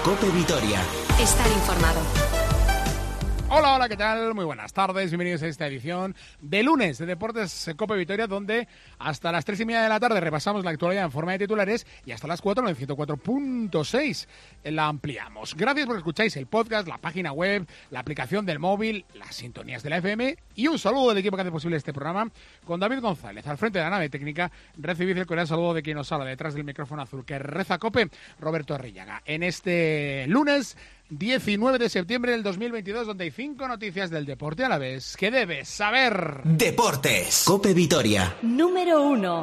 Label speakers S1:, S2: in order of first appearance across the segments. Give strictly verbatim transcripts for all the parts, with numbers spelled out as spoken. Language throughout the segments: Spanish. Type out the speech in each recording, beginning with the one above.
S1: COPE Vitoria.
S2: Estar informado.
S3: Hola, hola, ¿qué tal? Muy buenas tardes, bienvenidos a esta edición de lunes de Deportes COPE Vitoria, donde hasta las tres y media de la tarde repasamos la actualidad en forma de titulares y hasta las cuatro en el ciento cuatro punto seis la ampliamos. Gracias por escucháis el podcast, la página web, la aplicación del móvil, las sintonías de la F M y un saludo del equipo que hace posible este programa con David González al frente de la nave técnica. Recibid el cordial saludo de quien nos habla detrás del micrófono azul que reza COPE, Roberto Arrillaga. En este lunes diecinueve de septiembre del dos mil veintidós, donde hay cinco noticias del deporte a la vez que debes saber.
S1: Deportes COPE Vitoria.
S2: Número uno.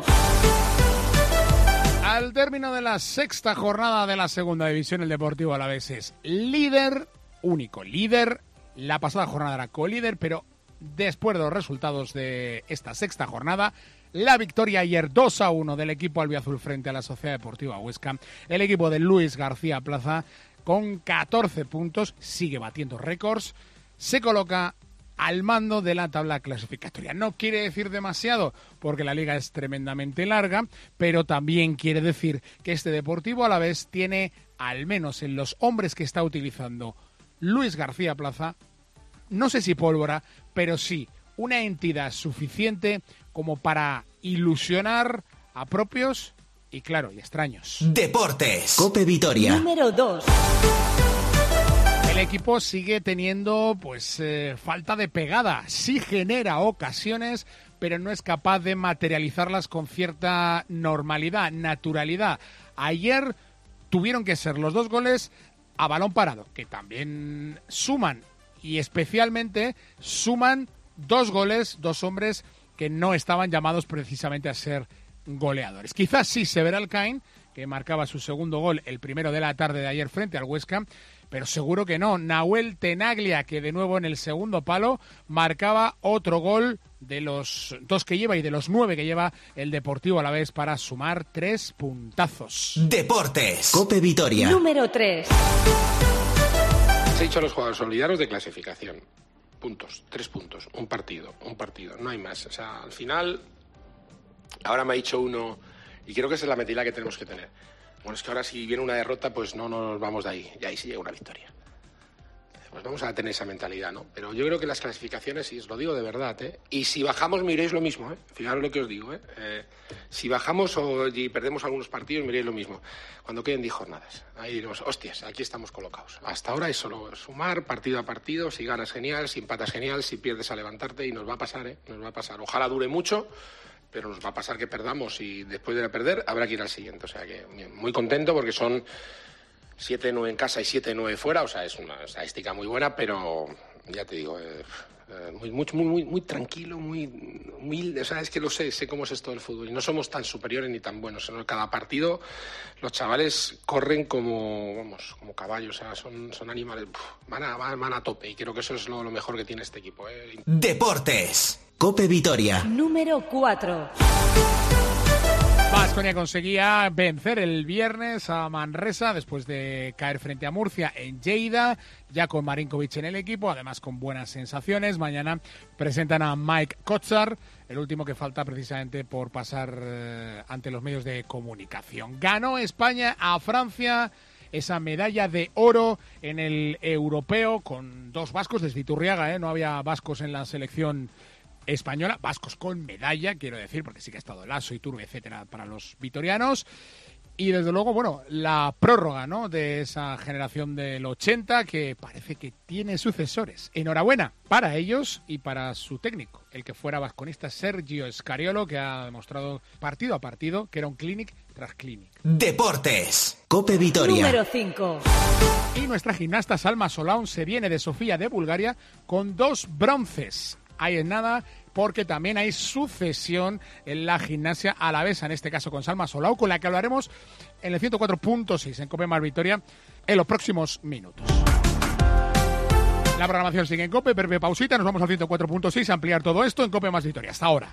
S3: Al término de la sexta jornada de la segunda división, el Deportivo Alavés es líder, único líder. La pasada jornada era colíder, pero después de los resultados de esta sexta jornada, la victoria ayer dos a uno del equipo albiazul frente a la Sociedad Deportiva Huesca, el equipo de Luis García Plaza, con catorce puntos, sigue batiendo récords, se coloca al mando de la tabla clasificatoria. No quiere decir demasiado, porque la liga es tremendamente larga, pero también quiere decir que este Deportivo Alavés tiene, al menos en los hombres que está utilizando Luis García Plaza, no sé si pólvora, pero sí una entidad suficiente como para ilusionar a propios y, claro, y extraños.
S1: Deportes COPE Vitoria.
S2: Número dos.
S3: El equipo sigue teniendo pues eh, falta de pegada. Sí genera ocasiones, pero no es capaz de materializarlas con cierta normalidad, naturalidad. Ayer tuvieron que ser los dos goles a balón parado, que también suman, y especialmente suman dos goles, dos hombres que no estaban llamados precisamente a ser goleadores. Quizás sí Several Cain, que marcaba su segundo gol, el primero de la tarde de ayer frente al Huesca, pero seguro que no. Nahuel Tenaglia, que de nuevo en el segundo palo marcaba otro gol de los dos que lleva y de los nueve que lleva el Deportivo Alavés para sumar tres puntazos.
S1: Deportes COPE Vitoria.
S2: Número tres.
S4: Se ha dicho a los jugadores, olvidaros de clasificación. Puntos, tres puntos, un partido, un partido, no hay más. O sea, al final, ahora me ha dicho uno, y creo que esa es la mentalidad que tenemos que tener. Bueno, es que ahora si viene una derrota, pues no nos vamos de ahí, y ahí sí llega una victoria. Pues vamos a tener esa mentalidad, ¿no? Pero yo creo que las clasificaciones, y os lo digo de verdad, ¿eh? Y si bajamos, miréis lo mismo, ¿eh? Fijaros lo que os digo, ¿eh? eh si bajamos o y perdemos algunos partidos, miréis lo mismo. Cuando queden diez jornadas, ahí diremos, hostias, aquí estamos colocados. Hasta ahora es solo sumar partido a partido, si ganas genial, si empatas genial, si pierdes a levantarte, y nos va a pasar, ¿eh? Nos va a pasar. Ojalá dure mucho, pero nos va a pasar que perdamos, y después de perder habrá que ir al siguiente. O sea que muy contento porque son siete nueve en casa y siete nueve fuera, o sea, es una estadística muy buena, pero ya te digo, eh, eh, muy, muy, muy, muy tranquilo, muy humilde, o sea, es que lo sé, sé cómo es esto del fútbol, y no somos tan superiores ni tan buenos, sino cada partido los chavales corren como, vamos, como caballos, o sea, son, son animales, puf, van, a, van, van a tope, y creo que eso es lo, lo mejor que tiene este equipo, eh.
S1: Deportes COPE Vitoria.
S2: Número cuatro.
S3: Baskonia conseguía vencer el viernes a Manresa después de caer frente a Murcia en Lleida, ya con Marinkovic en el equipo, además con buenas sensaciones. Mañana presentan a Mike Kotsar, el último que falta precisamente por pasar eh, ante los medios de comunicación. Ganó España a Francia esa medalla de oro en el europeo con dos vascos desde Iturriaga, ¿eh? No había vascos en la selección española, vascos con medalla, quiero decir, porque sí que ha estado Lasso, Iturbe, etcétera, para los vitorianos. Y desde luego, bueno, la prórroga, ¿no?, de esa generación del ochenta que parece que tiene sucesores. Enhorabuena para ellos y para su técnico, el que fuera vasconista Sergio Scariolo, que ha demostrado partido a partido que era un clinic tras clinic.
S1: Deportes COPE Vitoria.
S2: Número cinco.
S3: Y nuestra gimnasta Salma Solaun se viene de Sofía de Bulgaria con dos bronces. Ahí en nada, porque también hay sucesión en la gimnasia alavesa, en este caso con Salma Solau, con la que hablaremos en el ciento cuatro punto seis en COPE Más Vitoria en los próximos minutos. La programación sigue en COPE, breve pausita, nos vamos al ciento cuatro punto seis a ampliar todo esto en COPE Más Vitoria. Hasta ahora.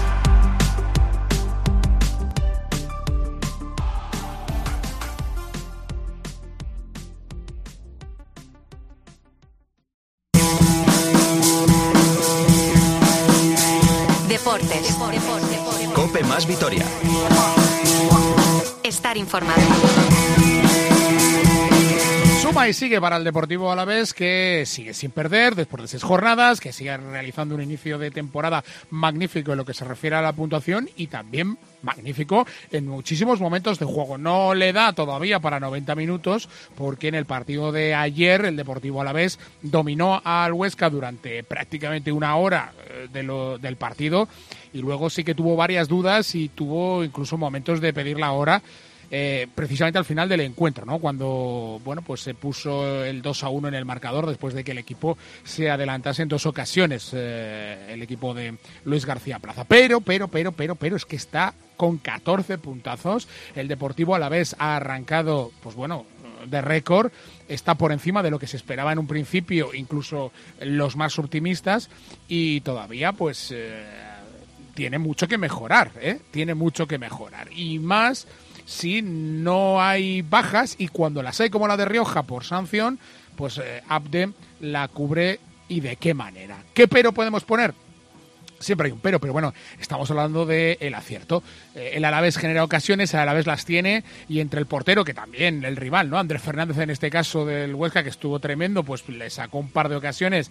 S2: Deportes.
S1: COPE Más Vitoria.
S2: Estar informado.
S3: Suma y sigue para el Deportivo Alavés, que sigue sin perder después de seis jornadas, que sigue realizando un inicio de temporada magnífico en lo que se refiere a la puntuación y también magnífico en muchísimos momentos de juego. No le da todavía para noventa minutos porque en el partido de ayer el Deportivo Alavés dominó al Huesca durante prácticamente una hora de lo, del partido y luego sí que tuvo varias dudas y tuvo incluso momentos de pedir la hora. Eh, precisamente al final del encuentro, ¿no? Cuando, bueno, pues se puso el dos a uno en el marcador después de que el equipo se adelantase en dos ocasiones, eh, el equipo de Luis García Plaza. Pero, pero, pero, pero, pero es que está con catorce puntazos. El Deportivo Alavés ha arrancado, pues bueno, de récord, está por encima de lo que se esperaba en un principio, incluso los más optimistas, y todavía, pues, eh, tiene mucho que mejorar, ¿eh? Tiene mucho que mejorar. Y más si no hay bajas y cuando las hay como la de Rioja por sanción, pues eh, Abde la cubre y de qué manera. ¿Qué pero podemos poner? Siempre hay un pero, pero bueno, estamos hablando del acierto. Eh, el Alavés genera ocasiones, el Alavés las tiene y entre el portero, que también el rival, ¿no? Andrés Fernández en este caso del Huesca, que estuvo tremendo, pues le sacó un par de ocasiones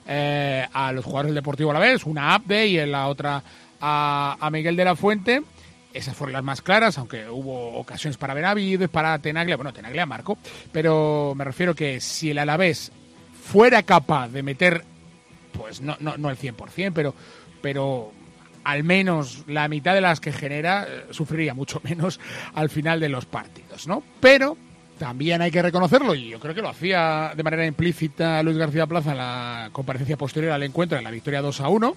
S3: eh, a los jugadores del Deportivo Alavés, una a Abde y en la otra a, a Miguel de la Fuente. Esas fueron las más claras, aunque hubo ocasiones para Benavides, para Tenaglia. Bueno, Tenaglia marcó, pero me refiero que si el Alavés fuera capaz de meter, pues no, no, no el cien por ciento, pero, pero al menos la mitad de las que genera, eh, sufriría mucho menos al final de los partidos, ¿no? Pero también hay que reconocerlo, y yo creo que lo hacía de manera implícita Luis García Plaza en la comparecencia posterior al encuentro, en la victoria dos a uno,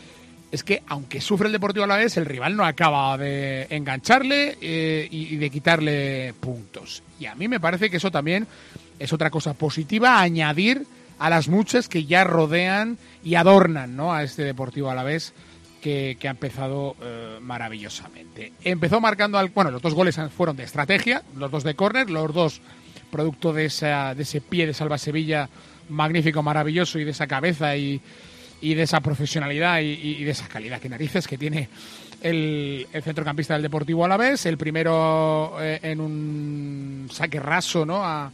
S3: es que aunque sufre el Deportivo Alavés, el rival no acaba de engancharle eh, y, y de quitarle puntos. Y a mí me parece que eso también es otra cosa positiva a añadir a las muchas que ya rodean y adornan, ¿no?, a este Deportivo Alavés que, que ha empezado eh, maravillosamente. Empezó marcando, al, bueno, los dos goles fueron de estrategia, los dos de córner, los dos producto de, esa, de ese pie de Salva Sevilla magnífico, maravilloso, y de esa cabeza y... y de esa profesionalidad y, y de esa calidad que narices que tiene el, el centrocampista del Deportivo Alavés. El primero eh, en un saque raso, ¿no?, a,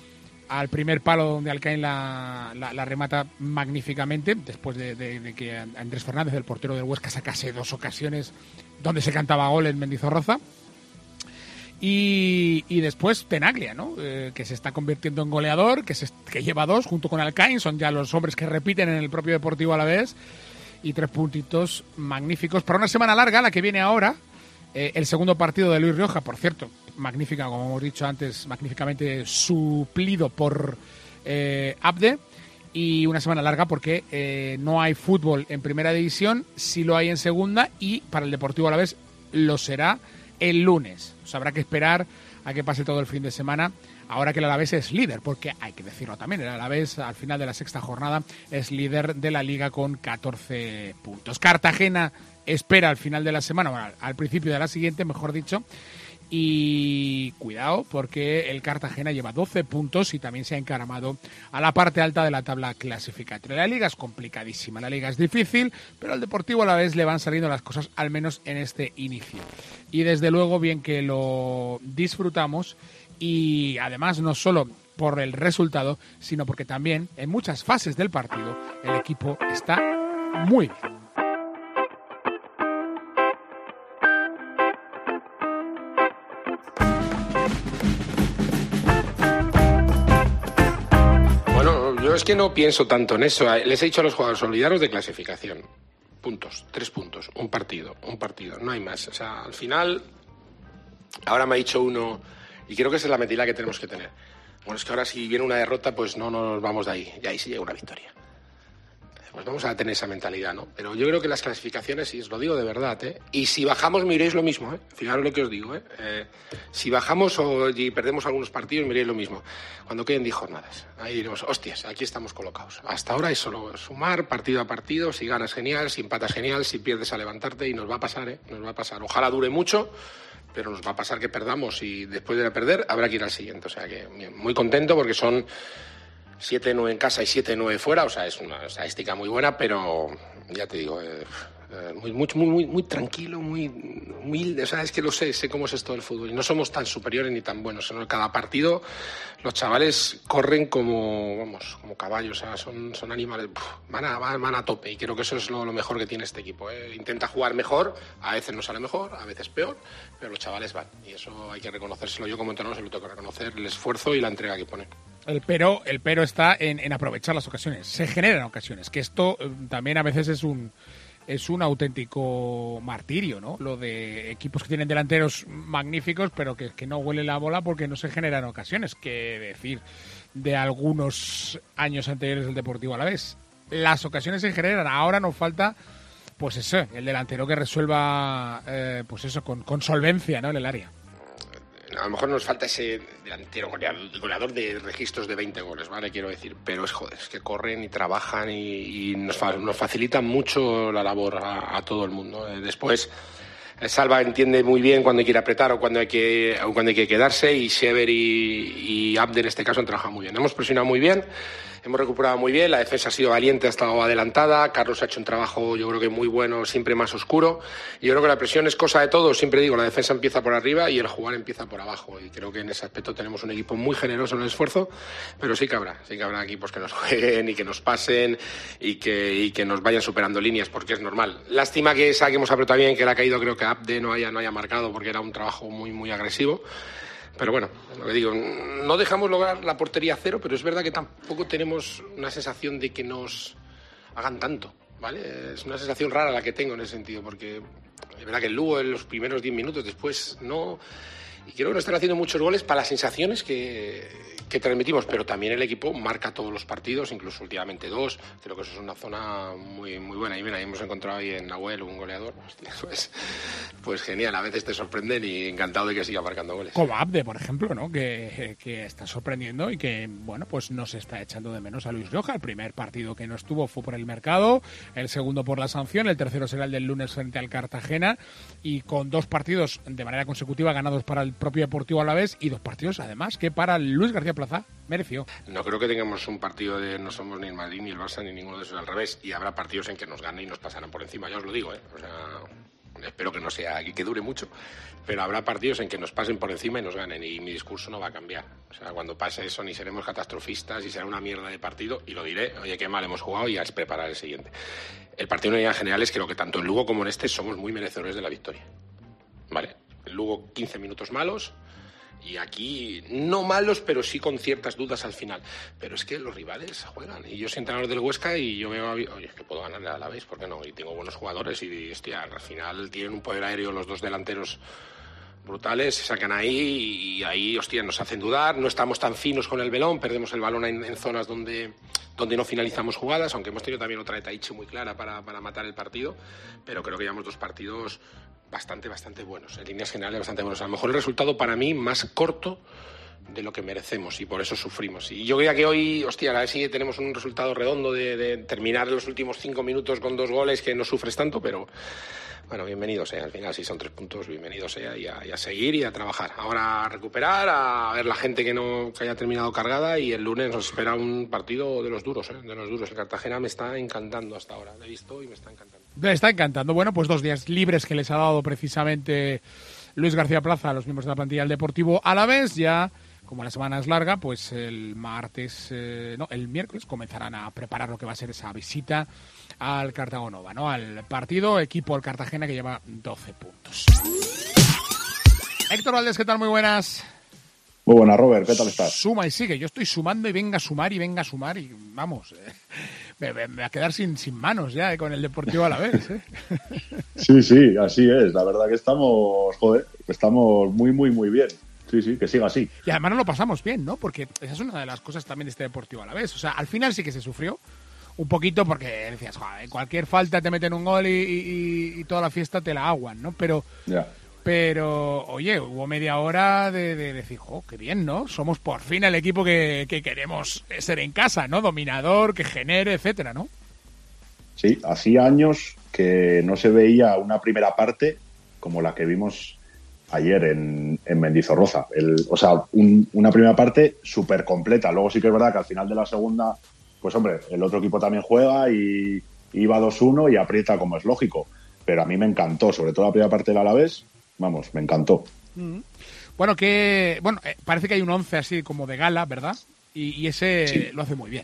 S3: al primer palo donde Alcaín la, la, la remata magníficamente, después de, de, de que Andrés Fernández, el portero del Huesca, sacase dos ocasiones donde se cantaba gol en Mendizorroza. Y, y después Tenaglia, ¿no?, eh, que se está convirtiendo en goleador, que, se, que lleva dos junto con Alcaín, son ya los hombres que repiten en el propio Deportivo Alavés, y tres puntitos magníficos para una semana larga, la que viene ahora, eh, el segundo partido de Luis Rioja, por cierto, magnífica, como hemos dicho antes, magníficamente suplido por eh, Abde, y una semana larga porque eh, no hay fútbol en primera división, sí lo hay en segunda, y para el Deportivo Alavés lo será el lunes. O sea, habrá que esperar a que pase todo el fin de semana, ahora que el Alavés es líder, porque hay que decirlo también, el Alavés al final de la sexta jornada es líder de la Liga con catorce puntos. Cartagena espera al final de la semana, bueno, al principio de la siguiente, mejor dicho, y cuidado porque el Cartagena lleva doce puntos y también se ha encaramado a la parte alta de la tabla clasificatoria. La Liga es complicadísima, la Liga es difícil, pero al Deportivo Alavés le van saliendo las cosas, al menos en este inicio. Y desde luego bien que lo disfrutamos, y además no solo por el resultado, sino porque también en muchas fases del partido el equipo está muy bien.
S4: Yo es que no pienso tanto en eso. Les he dicho a los jugadores, olvidaros de clasificación. Puntos, tres puntos, un partido, un partido, no hay más. O sea, al final, ahora me ha dicho uno, y creo que esa es la mentalidad que tenemos que tener. Bueno, es que ahora si viene una derrota, pues no nos vamos de ahí, y ahí sí llega una victoria. Pues vamos a tener esa mentalidad, ¿no? Pero yo creo que las clasificaciones, y os lo digo de verdad, ¿eh? Y si bajamos, miréis lo mismo, ¿eh? Fijaros lo que os digo, ¿eh? eh si bajamos o y perdemos algunos partidos, miréis lo mismo. Cuando queden diez jornadas, ahí diremos, hostias, aquí estamos colocados. Hasta ahora es solo sumar partido a partido, si ganas genial, si empatas genial, si pierdes a levantarte, y nos va a pasar, ¿eh? Nos va a pasar. Ojalá dure mucho, pero nos va a pasar que perdamos, y después de perder habrá que ir al siguiente. O sea que muy contento porque son siete nueve en casa y siete nueve fuera, o sea, es una estadística muy buena, pero ya te digo, eh, Eh, muy, muy, muy, muy, muy tranquilo, muy humilde. O sea, es que lo sé, sé cómo es esto del fútbol. Y no somos tan superiores ni tan buenos. En cada partido los chavales corren como, vamos, como caballos. O sea, son, son animales. Puf, van, a, van, van a tope. Y creo que eso es lo, lo mejor que tiene este equipo. ¿eh? Intenta jugar mejor. A veces no sale mejor, a veces peor. Pero los chavales van. Y eso hay que reconocérselo. Yo como entrenador se lo tengo que reconocer el esfuerzo y la entrega que pone.
S3: El pero, el pero está en, en aprovechar las ocasiones. Se generan ocasiones. Que esto eh, también a veces es un... es un auténtico martirio, ¿no? Lo de equipos que tienen delanteros magníficos, pero que, que no huele la bola porque no se generan ocasiones. Que decir de algunos años anteriores del Deportivo Alavés. Las ocasiones se generan. Ahora nos falta, pues eso, el delantero que resuelva, eh, pues eso, con, con solvencia, ¿no? En el área.
S4: A lo mejor nos falta ese delantero goleador de registros de veinte goles, ¿vale? Quiero decir, pero es joder, es que corren y trabajan y, y nos, fa, nos facilitan mucho la labor a, a todo el mundo. Después, Salva entiende muy bien cuando hay que ir a apretar o cuando hay que, o cuando hay que quedarse, y Sever y, y Abde en este caso han trabajado muy bien. Hemos presionado muy bien. Hemos recuperado muy bien, la defensa ha sido valiente, ha estado adelantada, Carlos ha hecho un trabajo yo creo que muy bueno, siempre más oscuro, y yo creo que la presión es cosa de todos, siempre digo, la defensa empieza por arriba y el jugar empieza por abajo, y creo que en ese aspecto tenemos un equipo muy generoso en el esfuerzo, pero sí que habrá, sí que habrá equipos que nos jueguen y que nos pasen y que, y que nos vayan superando líneas, porque es normal. Lástima que esa que hemos apretado bien, que le ha caído creo que Abde no haya, no haya marcado, porque era un trabajo muy, muy agresivo. Pero bueno, lo que digo, no dejamos lograr la portería cero, pero es verdad que tampoco tenemos una sensación de que nos hagan tanto, ¿vale? Es una sensación rara la que tengo en ese sentido, porque es verdad que el Lugo en los primeros diez minutos, después no... Y creo que nos están haciendo muchos goles para las sensaciones que, que transmitimos, pero también el equipo marca todos los partidos, incluso últimamente dos. Creo que eso es una zona muy muy buena. Y bien, ahí hemos encontrado ahí en Nahuel un goleador. Hostia, pues, pues genial, a veces te sorprenden y encantado de que siga marcando goles.
S3: Como Abde, por ejemplo, ¿no? Que, que está sorprendiendo y que, bueno, pues no se está echando de menos a Luis Rioja. El primer partido que no estuvo fue por el mercado, el segundo por la sanción, el tercero será el del lunes frente al Cartagena, y con dos partidos de manera consecutiva ganados para el propio Deportivo Alavés y dos partidos además que para Luis García Plaza mereció.
S4: No creo que tengamos un partido de no somos ni el Madrid ni el Barça ni ninguno de esos, al revés, y habrá partidos en que nos ganen y nos pasarán por encima, ya os lo digo, ¿eh? O sea, espero que no sea y que dure mucho, pero habrá partidos en que nos pasen por encima y nos ganen, y mi discurso no va a cambiar. O sea, cuando pase eso ni seremos catastrofistas y será una mierda de partido, y lo diré, oye, qué mal hemos jugado, y a preparar el siguiente. El partido en general es que lo que tanto en Lugo como en este somos muy merecedores de la victoria, ¿vale? El Lugo quince minutos malos, y aquí no malos, pero sí con ciertas dudas al final. Pero es que los rivales juegan, y yo soy entrenador del Huesca y yo veo, oye, es que puedo ganarle a la vez, ¿por qué no? Y tengo buenos jugadores y, hostia, al final tienen un poder aéreo los dos delanteros brutales, se sacan ahí y ahí, hostia, nos hacen dudar. No estamos tan finos con el balón, perdemos el balón en, en zonas donde, donde no finalizamos jugadas, aunque hemos tenido también otra de Taichi muy clara para, para matar el partido, pero creo que llevamos dos partidos bastante, bastante buenos, en líneas generales bastante buenos. A lo mejor el resultado para mí más corto de lo que merecemos y por eso sufrimos. Y yo creía que hoy, hostia, a ver si tenemos un resultado redondo de, de terminar los últimos cinco minutos con dos goles, que no sufres tanto, pero bueno, bienvenido sea. Al final, si son tres puntos, bienvenido sea, y a, y a seguir y a trabajar. Ahora a recuperar, a ver la gente que no que haya terminado cargada, y el lunes nos espera un partido de los duros, ¿eh? de los duros. El Cartagena me está encantando hasta ahora, lo he visto y me está encantando.
S3: Me está encantando. Bueno, pues dos días libres que les ha dado precisamente Luis García Plaza a los miembros de la plantilla del Deportivo Alavés. Ya, como la semana es larga, pues el martes, eh, no, el miércoles comenzarán a preparar lo que va a ser esa visita al Cartagonova, ¿no? Al partido, equipo al Cartagena, que lleva doce puntos. Héctor Valdés, ¿qué tal? Muy buenas.
S5: Muy buenas, Robert, ¿qué tal estás?
S3: Suma y sigue. Yo estoy sumando y venga a sumar y venga a sumar y vamos, eh, me, me, me va a quedar sin, sin manos ya eh, con el Deportivo Alavés. ¿eh?
S5: Sí, sí, así es. La verdad que estamos, joder, estamos muy, muy, muy bien. Sí, sí, que siga así.
S3: Y además no lo pasamos bien, ¿no? Porque esa es una de las cosas también de este Deportivo Alavés. O sea, al final sí que se sufrió un poquito porque decías, joder, cualquier falta te meten un gol y, y, y toda la fiesta te la aguan, ¿no? Pero...
S5: Ya.
S3: Pero, oye, hubo media hora de, de decir, jo, qué bien, ¿no? Somos por fin el equipo que, que queremos ser en casa, ¿no? Dominador, que genere, etcétera, ¿no?
S5: Sí, hacía años que no se veía una primera parte como la que vimos ayer en, en Mendizorroza. El, o sea, un, una primera parte súper completa. Luego sí que es verdad que al final de la segunda, pues hombre, el otro equipo también juega y, y va dos uno y aprieta como es lógico. pero a mí me encantó, sobre todo la primera parte del Alavés, vamos, me encantó.
S3: Mm. Bueno, que bueno eh, parece que hay un once así como de gala, ¿verdad? Y, y ese sí. Lo hace muy bien.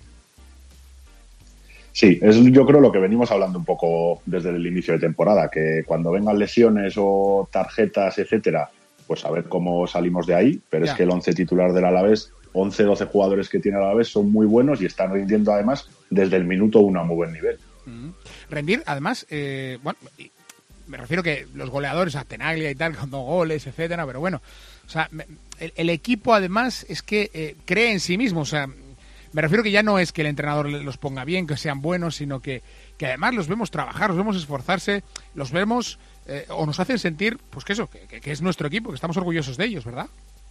S5: Sí, es yo creo lo que venimos hablando un poco desde el inicio de temporada, que cuando vengan lesiones o tarjetas, etcétera, pues a ver cómo salimos de ahí, pero ya. Es que el once titular del Alavés, once, doce jugadores que tiene el Alavés son muy buenos y están rindiendo además desde el minuto uno a muy buen nivel.
S3: Mm. Rendir, además, eh, bueno, me refiero que los goleadores, a Tenaglia y tal, con dos goles, etcétera, pero bueno, o sea, el, el equipo además es que eh, cree en sí mismo, o sea, me refiero que ya no es que el entrenador los ponga bien, que sean buenos, sino que, que además los vemos trabajar, los vemos esforzarse, los vemos eh, o nos hacen sentir, pues que eso, que, que es nuestro equipo, que estamos orgullosos de ellos, ¿verdad?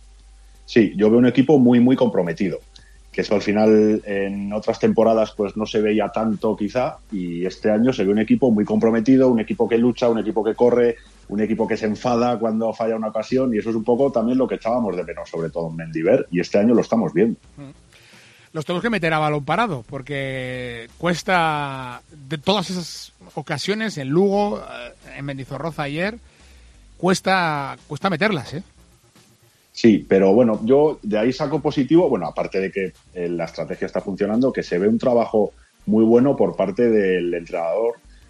S5: Sí, yo veo un equipo muy, muy comprometido, que eso al final en otras temporadas pues no se veía tanto quizá, y este año se ve un equipo muy comprometido, un equipo que lucha, un equipo que corre, un equipo que se enfada cuando falla una ocasión, y eso es un poco también lo que echábamos de menos, sobre todo en Mendilibar, y este año lo estamos viendo.
S3: Los tenemos que meter a balón parado, porque cuesta, de todas esas ocasiones, en Lugo, en Mendizorroza ayer, cuesta, cuesta meterlas, ¿eh?
S5: Sí, pero bueno, yo de ahí saco positivo, bueno, aparte de que eh, la estrategia está funcionando, que se ve un trabajo muy bueno por parte del entrenador,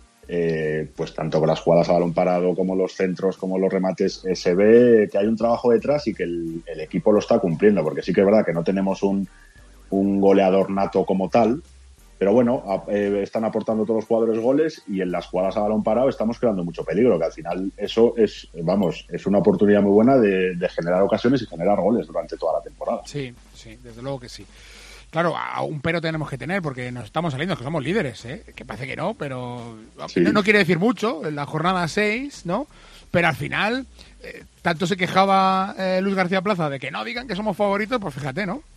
S5: eh, pues tanto con las jugadas a balón parado como los centros, como los remates, eh, se ve que hay un trabajo detrás y que el, el equipo lo está cumpliendo, porque sí que es verdad que no tenemos un, un goleador nato como tal, pero bueno, a, eh, están aportando todos los jugadores goles y en las jugadas a balón parado estamos creando mucho peligro, que al final eso es, vamos, es una oportunidad muy buena de, de generar ocasiones y generar goles durante toda la temporada.
S3: Sí, sí, desde luego que sí. Claro, a un pero tenemos que tener porque nos estamos saliendo, que somos líderes, ¿eh? Que parece que no, pero sí. no, no quiere decir mucho, en la jornada seis, ¿no? Pero al final, eh, tanto se quejaba eh, Luis García Plaza de que no digan que somos favoritos, pues fíjate, ¿no?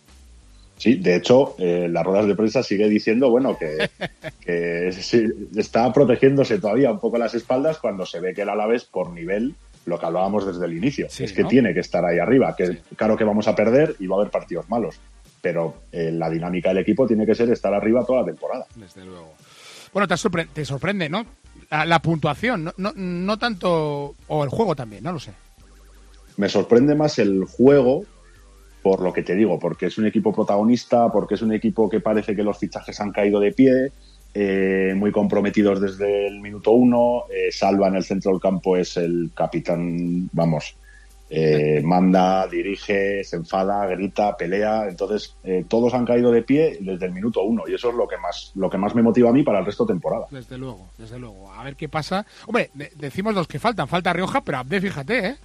S5: Sí, de hecho, eh, las ruedas de prensa sigue diciendo, bueno, que, que sí, está protegiéndose todavía un poco las espaldas cuando se ve que el Alavés, por nivel, lo que hablábamos desde el inicio, sí, es que ¿no? tiene que estar ahí arriba, que sí. claro que vamos a perder y va a haber partidos malos, pero eh, la dinámica del equipo tiene que ser estar arriba toda la temporada.
S3: Desde luego. Bueno, te, sorpre- te sorprende, ¿no? La, la puntuación, no, no, no tanto, o el juego también, no lo sé.
S5: Me sorprende más el juego, por lo que te digo, porque es un equipo protagonista, porque es un equipo que parece que los fichajes han caído de pie, eh, muy comprometidos desde el minuto uno, eh, Salva en el centro del campo es el capitán, vamos, eh, manda, dirige, se enfada, grita, pelea, entonces eh, todos han caído de pie desde el minuto uno y eso es lo que más lo que más me motiva a mí para el resto de temporada.
S3: Desde luego, desde luego, a ver qué pasa. Hombre, de- decimos los que faltan, falta Rioja, pero Abde, fíjate, ¿eh?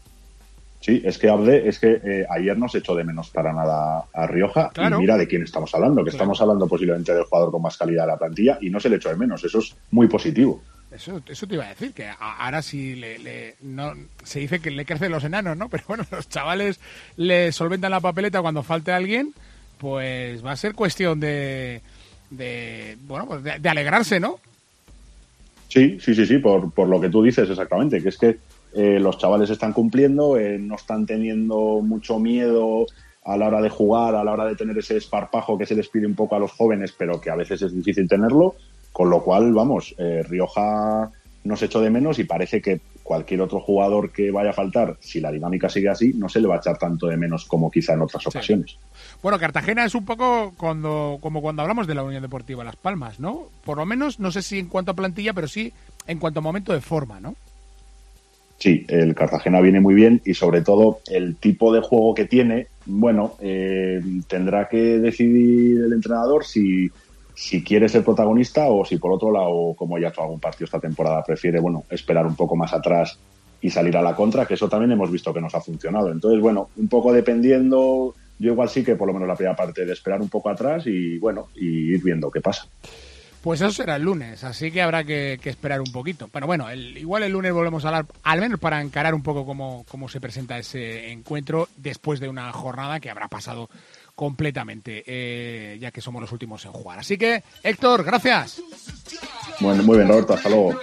S5: Sí, es que Abde, es que eh, ayer no se echó de menos para nada a Rioja
S3: Claro.
S5: y mira de quién estamos hablando, que
S3: Claro.
S5: estamos hablando posiblemente del jugador con más calidad de la plantilla y no se le echó de menos, eso es muy positivo.
S3: Eso, eso te iba a decir, que a- ahora sí le, le- no, se dice que le crecen los enanos, ¿no? Pero bueno, los chavales le solventan la papeleta cuando falte alguien, pues va a ser cuestión de, de bueno, pues de, de alegrarse, ¿no?
S5: Sí, sí, sí, sí, por, por lo que tú dices exactamente, que es que eh, los chavales están cumpliendo, eh, no están teniendo mucho miedo a la hora de jugar, a la hora de tener ese esparpajo que se les pide un poco a los jóvenes, pero que a veces es difícil tenerlo, con lo cual, vamos, eh, Rioja nos echó de menos y parece que cualquier otro jugador que vaya a faltar, si la dinámica sigue así, no se le va a echar tanto de menos como quizá en otras ocasiones.
S3: Bueno, Cartagena es un poco cuando, como cuando hablamos de la Unión Deportiva Las Palmas, ¿no? Por lo menos, no sé si en cuanto a plantilla, pero sí en cuanto a momento de forma, ¿no?
S5: Sí, el Cartagena viene muy bien y sobre todo el tipo de juego que tiene, bueno, eh, tendrá que decidir el entrenador si, si quiere ser protagonista o si por otro lado, como ya ha hecho algún partido esta temporada, prefiere, bueno, esperar un poco más atrás y salir a la contra, que eso también hemos visto que nos ha funcionado. Entonces, bueno, un poco dependiendo, yo igual sí que por lo menos la primera parte de esperar un poco atrás y bueno, y ir viendo qué pasa.
S3: Pues eso será el lunes, así que habrá que, que esperar un poquito. Pero bueno, el, igual el lunes volvemos a hablar, al menos para encarar un poco cómo, cómo se presenta ese encuentro después de una jornada que habrá pasado completamente, eh, ya que somos los últimos en jugar. Así que, Héctor, gracias.
S5: Bueno, muy bien, Roberto, hasta luego.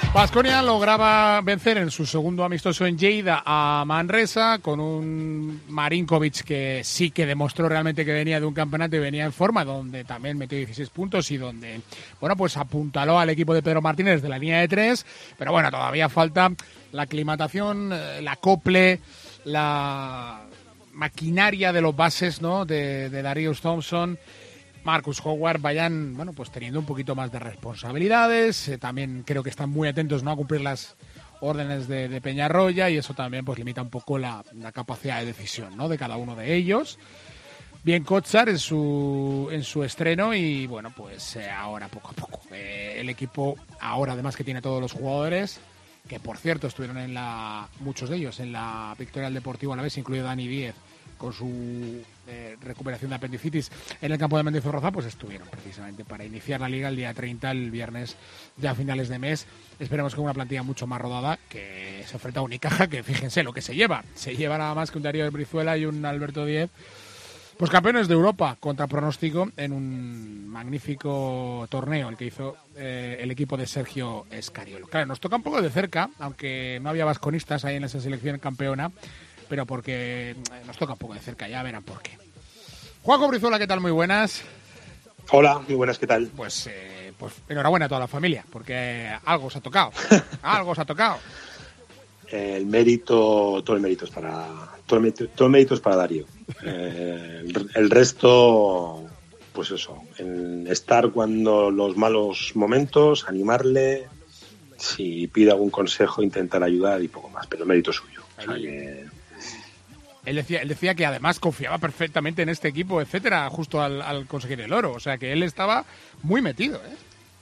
S3: Baskonia lograba vencer en su segundo amistoso en Lleida a Manresa con un Marinkovic que sí que demostró realmente que venía de un campeonato y venía en forma, donde también metió dieciséis puntos y donde, bueno, pues apuntaló al equipo de Pedro Martínez desde la línea de tres, pero bueno, todavía falta la aclimatación, el acople, la maquinaria de los bases, ¿no?, de, de Darius Thompson. Marcus Howard vayan, bueno, pues teniendo un poquito más de responsabilidades. Eh, también creo que están muy atentos, ¿no?, a cumplir las órdenes de, de Peñarroya, y eso también pues limita un poco la, la capacidad de decisión, ¿no?, de cada uno de ellos. Bien Kotsar en su en su estreno y bueno, pues eh, ahora poco a poco eh, el equipo ahora además que tiene todos los jugadores que por cierto estuvieron en la muchos de ellos en la victoria del Deportivo Alavés, incluido Dani Díez con su eh, recuperación de apendicitis en el campo de Mendizorroza, pues estuvieron precisamente para iniciar la liga el día treinta, el viernes ya a finales de mes. Esperemos que una plantilla mucho más rodada, que se enfrenta a Unicaja, que fíjense lo que se lleva. Se lleva nada más que un Darío de Brizuela y un Alberto Díez, pues campeones de Europa contra pronóstico en un magnífico torneo el que hizo eh, el equipo de Sergio Escariolo. Claro, nos toca un poco de cerca, aunque no había vasconistas ahí en esa selección campeona, pero porque nos toca un poco de cerca, ya verán por qué. Juanjo Brizuela, ¿qué tal? Muy buenas.
S6: Hola, muy buenas, ¿qué tal?
S3: Pues, eh, pues enhorabuena a toda la familia, porque algo os ha tocado, algo os ha tocado.
S6: El mérito, todo el mérito es para, todo el mérito, todo el mérito es para Darío. Eh, el, el resto, pues eso, en estar cuando los malos momentos, animarle, si pide algún consejo, intentar ayudar y poco más, pero el mérito es suyo. O sea que...
S3: Él decía, él decía que además confiaba perfectamente en este equipo, etcétera, justo al, al conseguir el oro. O sea que él estaba muy metido, ¿eh?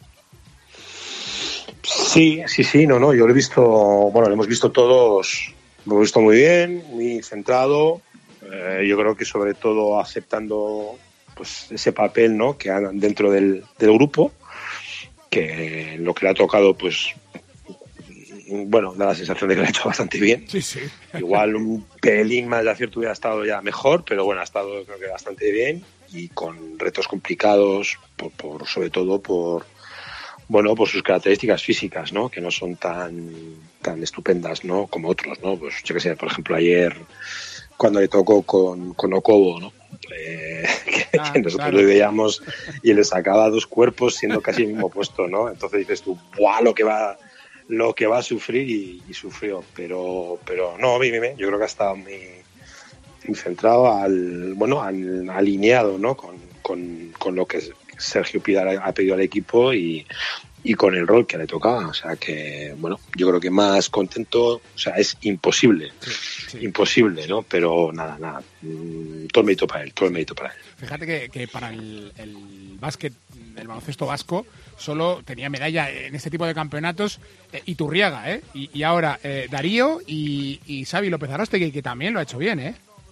S6: Sí, sí, sí, no, no. Yo lo he visto, bueno, lo hemos visto todos, lo hemos visto muy bien, muy centrado. Eh, yo creo que sobre todo aceptando pues ese papel, ¿no?, que han dentro del, del grupo, que lo que le ha tocado, pues. Bueno, da la sensación de que lo ha hecho bastante bien.
S3: Sí, sí.
S6: Igual un pelín más de acierto hubiera estado ya mejor, pero bueno, ha estado creo que bastante bien y con retos complicados, por, por sobre todo por bueno, por sus características físicas, ¿no?, que no son tan tan estupendas, ¿no?, como otros, ¿no? Pues yo que sé, por ejemplo, ayer cuando le tocó con, con Okobo, ¿no? Eh, que, ah, que nosotros claro. Le veíamos y le sacaba dos cuerpos siendo casi el mismo puesto, ¿no? Entonces dices tú, ¡buah! Lo que va lo que va a sufrir y, y sufrió, pero pero no, bien, bien, yo creo que ha estado muy, muy centrado al, bueno, al, alineado, ¿no?, con, con, con lo que Sergio Pidal ha pedido al equipo y, y con el rol que le tocaba, o sea que, bueno, yo creo que más contento, o sea, es imposible, sí, sí. imposible, ¿no?, pero nada, nada, todo el mérito para él, todo el mérito para él.
S3: Fíjate que, que para el, el básquet, el baloncesto vasco, solo tenía medalla en este tipo de campeonatos eh, Iturriaga, ¿eh? Y, y ahora eh, Darío y, y Xavi López Arostegui, que también lo ha hecho bien, ¿eh?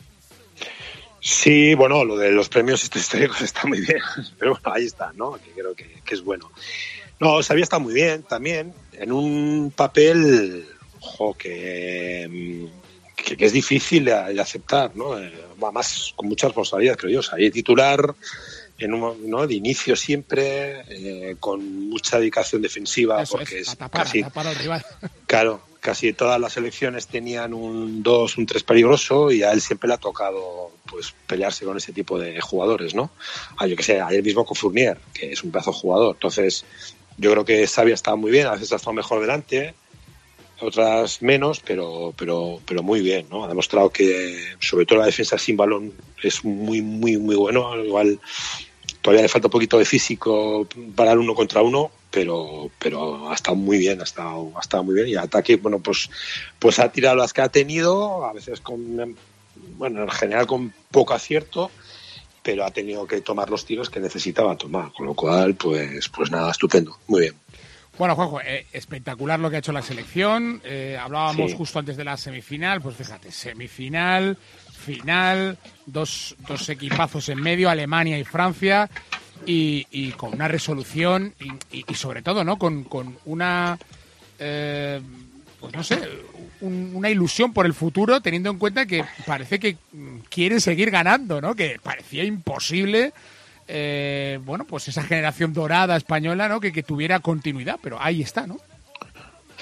S6: Sí, bueno, lo de los premios históricos está muy bien, pero bueno, ahí está, ¿no?, que creo que, que es bueno. No, Xavi está muy bien también, en un papel, ojo, que, que, que es difícil de, de aceptar, ¿no? Eh, más con mucha responsabilidad, creo yo. Xavi titular, en un, ¿no?, de inicio siempre, eh, con mucha dedicación defensiva. Eso porque es,
S3: a tapar,
S6: casi,
S3: a tapar al rival.
S6: Claro, casi todas las selecciones tenían un dos, un tres peligroso y a él siempre le ha tocado pues pelearse con ese tipo de jugadores, ¿no? Ah, yo que sé, ayer mismo con Fournier, que es un pedazo de jugador. Entonces, yo creo que Xavi ha estado muy bien, a veces ha estado mejor delante, otras menos, pero pero pero muy bien, ¿no? Ha demostrado que, sobre todo la defensa sin balón, es muy, muy, muy bueno. Igual todavía le falta un poquito de físico para el uno contra uno, pero pero ha estado muy bien, ha estado, ha estado muy bien. Y el ataque, bueno, pues pues ha tirado las que ha tenido, a veces con, bueno, en general con poco acierto, pero ha tenido que tomar los tiros que necesitaba tomar, con lo cual, pues pues nada, estupendo, muy bien.
S3: Bueno, Juanjo, eh, espectacular lo que ha hecho la selección. Eh, hablábamos
S6: sí.
S3: justo antes de la semifinal, pues fíjate, semifinal, final, dos, dos equipazos en medio, Alemania y Francia, y, y con una resolución y, y, y sobre todo, ¿no?, con, con una, eh, pues no sé, un, una ilusión por el futuro, teniendo en cuenta que parece que quieren seguir ganando, ¿no?, que parecía imposible. Eh, bueno, pues esa generación dorada española, ¿no?, que, que tuviera continuidad, pero ahí está, ¿no?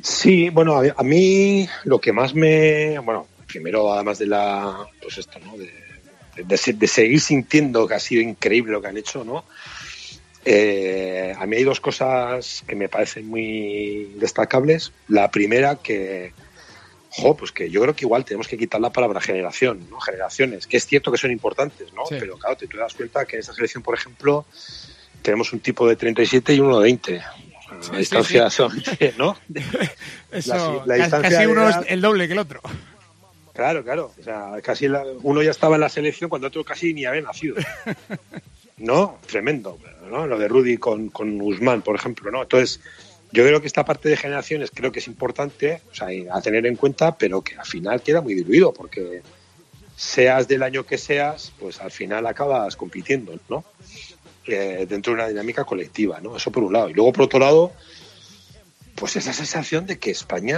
S6: Sí, bueno, a, a mí lo que más me... Bueno, primero, además de la... Pues esto, ¿no? De, de, de seguir sintiendo que ha sido increíble lo que han hecho, ¿no? Eh, a mí hay dos cosas que me parecen muy destacables. La primera, que... Jo, pues que yo creo que igual tenemos que quitar la palabra generación, ¿no? Generaciones, que es cierto que son importantes, ¿no? Sí. Pero claro, te, te das cuenta que en esta selección, por ejemplo, tenemos un tipo de treinta y siete y uno de veinte. Sí, la distancia sí, sí. son, ¿no?
S3: Eso, la, la distancia casi uno era... es el doble que el otro.
S6: Claro, claro. O sea, casi la, uno ya estaba en la selección cuando otro casi ni había nacido. ¿No? Tremendo, ¿no? Lo de Rudy con, con Guzmán, por ejemplo, ¿no? Entonces, yo creo que esta parte de generaciones creo que es importante, o sea, a tener en cuenta, pero que al final queda muy diluido, porque seas del año que seas, pues al final acabas compitiendo, ¿no? Eh, dentro de una dinámica colectiva, ¿no? Eso por un lado. Y luego, por otro lado, pues esa sensación de que España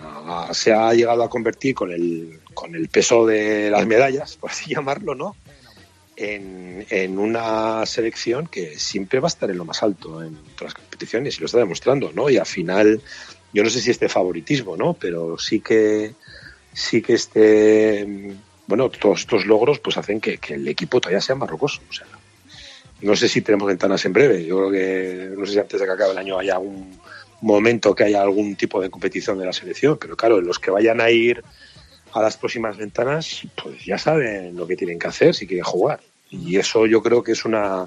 S6: se ha llegado a convertir con el, con el peso de las medallas, por así llamarlo, ¿no? En, en una selección que siempre va a estar en lo más alto en todas las competiciones y lo está demostrando, ¿no? Y al final, yo no sé si este favoritismo, ¿no? Pero sí que sí que este, bueno, todos estos logros pues hacen que, que el equipo todavía sea más rocoso. O sea, no sé si tenemos ventanas en breve. Yo creo que no sé si antes de que acabe el año haya un momento que haya algún tipo de competición de la selección, pero claro, los que vayan a ir a las próximas ventanas, pues ya saben lo que tienen que hacer si quieren jugar. Y eso yo creo que es una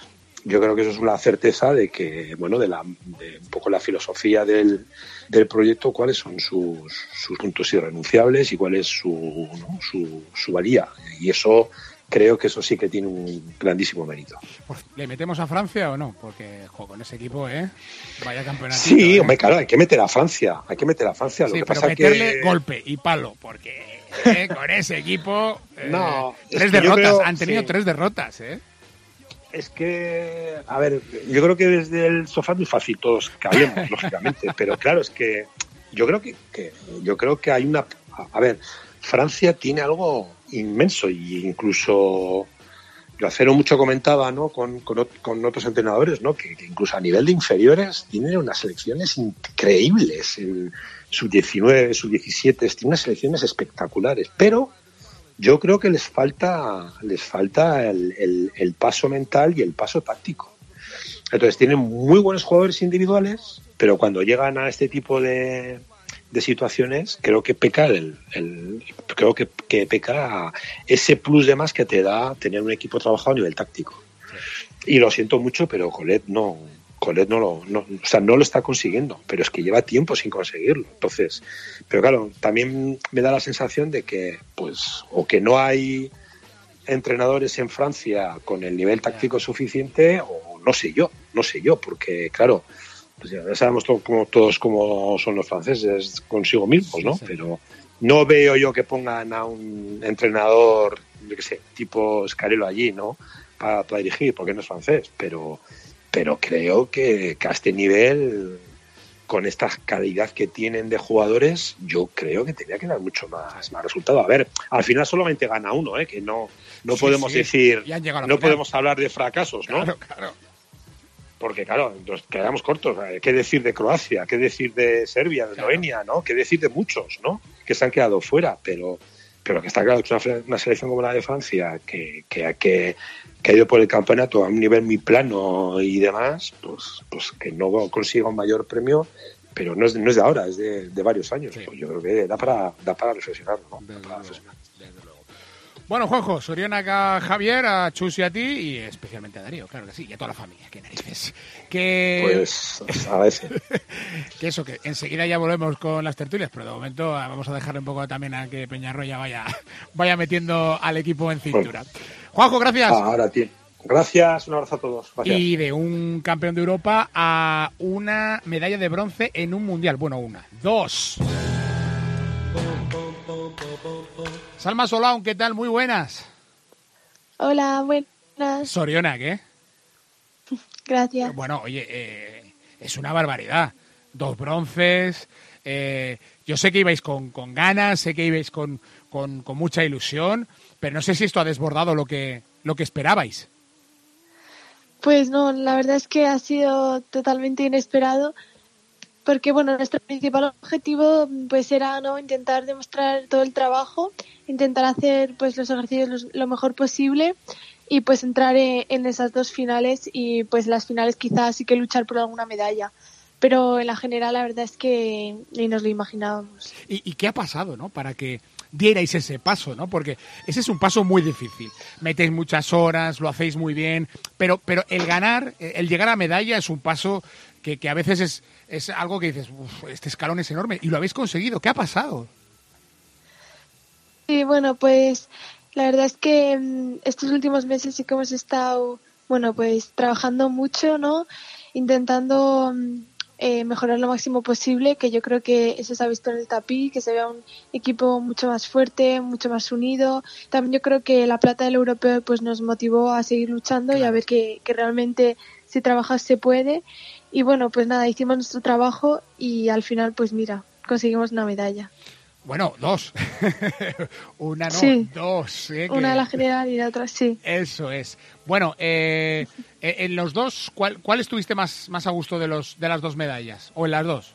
S6: yo creo que eso es una certeza de que, bueno, de la de un poco la filosofía del, del proyecto, cuáles son sus, sus puntos irrenunciables y cuál es su, ¿no? su, su valía. Y eso creo que eso sí que tiene un grandísimo mérito.
S3: ¿Le metemos a Francia o no? Porque, jo, con ese equipo, ¿eh? Vaya campeonato.
S6: Sí,
S3: ¿eh?
S6: hombre, claro, hay que meter a Francia. Hay que meter a Francia. Lo
S3: sí,
S6: que
S3: pero
S6: pasa
S3: meterle
S6: que...
S3: golpe y palo, porque eh, con ese equipo... Eh,
S6: no,
S3: tres derrotas.
S6: Creo,
S3: han tenido
S6: sí.
S3: tres derrotas, ¿eh?
S6: Es que, a ver, yo creo que desde el sofá es muy fácil todos que hablemos, lógicamente. Pero claro, es que yo creo que, que yo creo que hay una... A ver, Francia tiene algo inmenso y incluso lo Acero mucho comentaba, ¿no? con, con, con otros entrenadores, ¿no? Que, que incluso a nivel de inferiores tienen unas selecciones increíbles, el sub diecinueve, sub diecisiete, tienen unas selecciones espectaculares, pero yo creo que les falta les falta el, el, el paso mental y el paso táctico. Entonces tienen muy buenos jugadores individuales, pero cuando llegan a este tipo de de situaciones, creo que peca el, el creo que, que peca ese plus de más que te da tener un equipo trabajado a nivel táctico. Sí. Y lo siento mucho, pero Colet no, Colet no lo, no, o sea, no lo está consiguiendo, pero es que lleva tiempo sin conseguirlo. Entonces, pero claro, también me da la sensación de que, pues, o que no hay entrenadores en Francia con el nivel táctico suficiente, o no sé yo, no sé yo, porque claro, pues ya sabemos todo, como, todos cómo son los franceses consigo mismos, ¿no? Sí, sí. Pero no veo yo que pongan a un entrenador, yo qué sé, tipo Scarello allí, ¿no? Para, para dirigir, porque no es francés. Pero, pero creo que, que a este nivel, con esta calidad que tienen de jugadores, yo creo que tendría que dar mucho más, más resultado. A ver, al final solamente gana uno, ¿eh? Que no, no sí, podemos sí. decir, no final. podemos hablar de fracasos, ¿no?
S3: Claro, claro.
S6: Porque, claro, nos quedamos cortos. ¿Qué decir de Croacia? ¿Qué decir de Serbia, de Eslovenia? ¿No? ¿Qué decir de muchos, ¿no? Que se han quedado fuera. Pero, pero que está claro que una, una selección como la de Francia, que, que, que, que ha ido por el campeonato a un nivel muy plano y demás, pues, pues que no consiga un mayor premio, pero no es, no es de ahora, es de, de varios años. Sí. Pues yo creo que da para, da para reflexionar, ¿no? Da para reflexionar.
S3: Bueno, Juanjo, Soriona acá, Javier, a Chus y a ti, y especialmente a Darío, claro que sí, y a toda la familia, qué narices. Que...
S6: Pues, a veces.
S3: que eso, que enseguida ya volvemos con las tertulias, pero de momento vamos a dejarle un poco también a que Peñarroya vaya, vaya metiendo al equipo en cintura. Bueno. Juanjo, gracias.
S6: Ahora, tío. Gracias, un abrazo a todos. Gracias.
S3: Y de un campeón de Europa a una medalla de bronce en un mundial. Bueno, una, dos. Salma Solán, ¿qué tal? Muy buenas.
S7: Hola, buenas.
S3: Soriona, ¿qué?
S7: Gracias.
S3: Bueno, oye, eh, es una barbaridad. Dos bronces. Eh, yo sé que ibais con, con ganas, sé que ibais con, con, con mucha ilusión, pero no sé si esto ha desbordado lo que, lo que esperabais.
S7: Pues no, la verdad es que ha sido totalmente inesperado porque bueno, nuestro principal objetivo pues era no intentar demostrar todo el trabajo, intentar hacer pues los ejercicios los, lo mejor posible y pues entrar en, en esas dos finales y pues las finales quizás sí que luchar por alguna medalla. Pero en la general la verdad es que ni nos lo imaginábamos.
S3: ¿Y, y qué ha pasado, no? Para que dierais ese paso, ¿no? Porque ese es un paso muy difícil. Metéis muchas horas, lo hacéis muy bien, pero, pero el ganar, el llegar a medalla es un paso que, que a veces es, es algo que dices, uff, este escalón es enorme, y lo habéis conseguido. ¿Qué ha pasado?
S7: Sí, bueno, pues la verdad es que mm, estos últimos meses sí que hemos estado, bueno, pues trabajando mucho, ¿no? Intentando mm, eh, mejorar lo máximo posible, que yo creo que eso se ha visto en el tapiz, que se vea un equipo mucho más fuerte, mucho más unido. También yo creo que la plata del europeo pues nos motivó a seguir luchando y a ver que, que realmente si trabajas se puede. Y bueno, pues nada, hicimos nuestro trabajo y al final pues mira, conseguimos una medalla.
S3: Bueno, dos. Una no,
S7: sí.
S3: dos. ¿eh?
S7: Una
S3: que...
S7: de la general y la otra sí.
S3: Eso es. Bueno, eh, en los dos, ¿cuál, cuál estuviste más, más a gusto de los de las dos medallas? ¿O en las dos?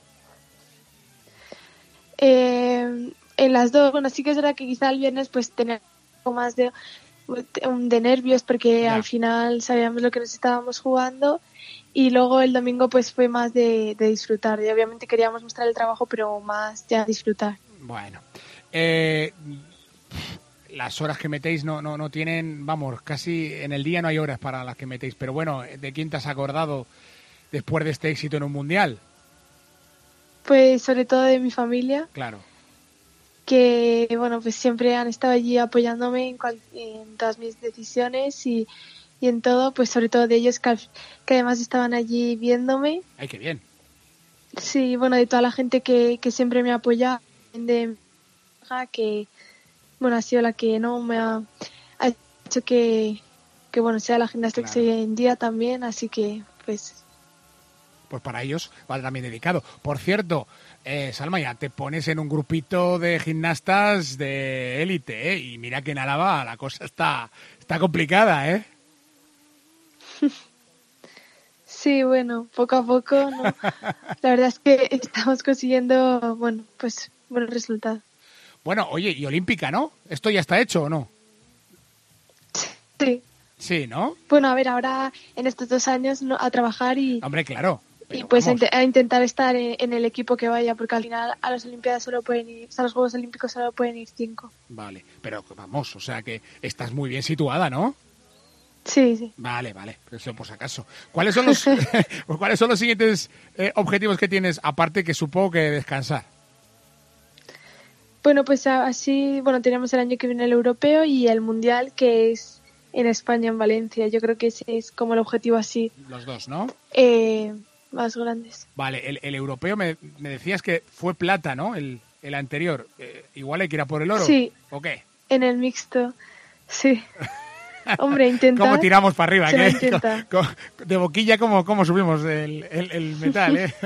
S7: Eh, en las dos, bueno, sí que es verdad que quizá el viernes pues tenía un poco más de, de nervios porque ya. Al final sabíamos lo que nos estábamos jugando. Y luego el domingo pues fue más de, de disfrutar. Y obviamente queríamos mostrar el trabajo, pero más ya disfrutar.
S3: Bueno, eh, las horas que metéis no, no, no tienen, vamos, casi en el día no hay horas para las que metéis. Pero bueno, ¿de quién te has acordado después de este éxito en un mundial?
S7: Pues sobre todo de mi familia.
S3: Claro.
S7: Que, bueno, pues siempre han estado allí apoyándome en, cual, en todas mis decisiones y... y en todo, pues sobre todo de ellos que, que además estaban allí viéndome.
S3: ¡Ay, qué bien!
S7: Sí, bueno, de toda la gente que, que siempre me apoya, de mi hija, que bueno, ha sido la que no me ha, ha hecho que, que bueno, sea la gimnasta claro. que soy hoy en día también, así que pues...
S3: Pues para ellos va también dedicado. Por cierto, eh, Salma, ya te pones en un grupito de gimnastas de élite, ¿eh? Y mira que en Álava la cosa está, está complicada, ¿eh?
S7: Sí, bueno, poco a poco, ¿no? La verdad es que estamos consiguiendo, bueno, pues buenos resultados.
S3: Bueno, oye, y olímpica, ¿no? ¿Esto ya está hecho o no?
S7: Sí.
S3: Sí, ¿no?
S7: Bueno, a ver, ahora en estos dos años ¿no? a trabajar y...
S3: Hombre, claro.
S7: Y pues a, a intentar estar en, en el equipo que vaya, porque al final a las Olimpiadas solo pueden ir, o sea, a los Juegos Olímpicos solo pueden ir cinco.
S3: Vale, pero vamos, o sea que estás muy bien situada, ¿no?
S7: Sí, sí.
S3: Vale, vale, eso por si acaso. ¿Cuáles son los cuáles son los siguientes eh, objetivos que tienes, aparte que supongo que descansar?
S7: Bueno, pues así, bueno, tenemos el año que viene el europeo y el mundial, que es en España, en Valencia. Yo creo que ese es como el objetivo así.
S3: Los dos, ¿no?
S7: Eh, más grandes.
S3: Vale, el, el europeo me, me decías que fue plata, ¿no? El, el anterior. Eh, igual hay que ir a por el oro.
S7: Sí.
S3: ¿O qué?
S7: En el mixto, sí. Hombre, intenta.
S3: ¿Cómo tiramos para arriba? ¿Qué? De boquilla, ¿cómo, cómo subimos el, el, el metal? ¿eh?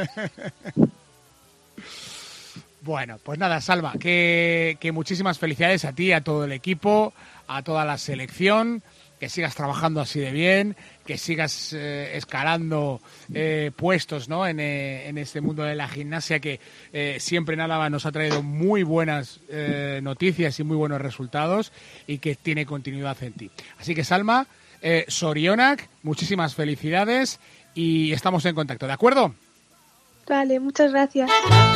S3: Bueno, pues nada, Salva, que, que muchísimas felicidades a ti, a todo el equipo, a toda la selección, que sigas trabajando así de bien, que sigas eh, escalando eh, puestos, ¿no? en, eh, en este mundo de la gimnasia que eh, siempre en Álava nos ha traído muy buenas eh, noticias y muy buenos resultados y que tiene continuidad en ti. Así que, Salma, eh, Sorionak, muchísimas felicidades y estamos en contacto, ¿de acuerdo?
S7: Vale, muchas gracias.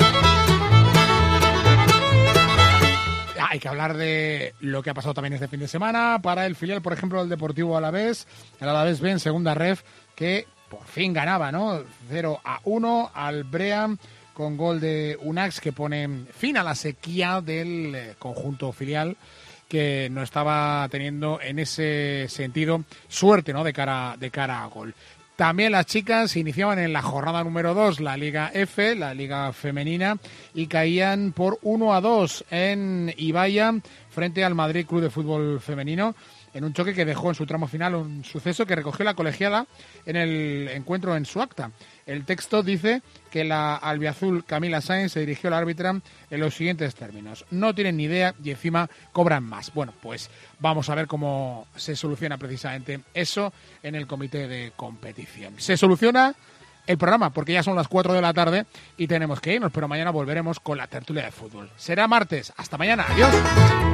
S3: Hay que hablar de lo que ha pasado también este fin de semana para el filial, por ejemplo, del Deportivo Alavés. El Alavés B en segunda ref, que por fin ganaba, ¿no? cero a uno al Bream con gol de Unax, que pone fin a la sequía del conjunto filial, que no estaba teniendo en ese sentido suerte, ¿no? De cara, de cara a gol. También las chicas iniciaban en la jornada número dos la Liga F, la Liga Femenina, y caían por uno a dos en Ibaya frente al Madrid Club de Fútbol Femenino, en un choque que dejó en su tramo final un suceso que recogió la colegiada en el encuentro en su acta. El texto dice que la albiazul Camila Sáenz se dirigió al árbitra en los siguientes términos: no tienen ni idea y encima cobran más. Bueno, pues vamos a ver cómo se soluciona precisamente eso en el comité de competición. ¿Se soluciona? el programa, porque ya son las cuatro de la tarde y tenemos que irnos, pero mañana volveremos con la tertulia de fútbol. Será martes. Hasta mañana. Adiós.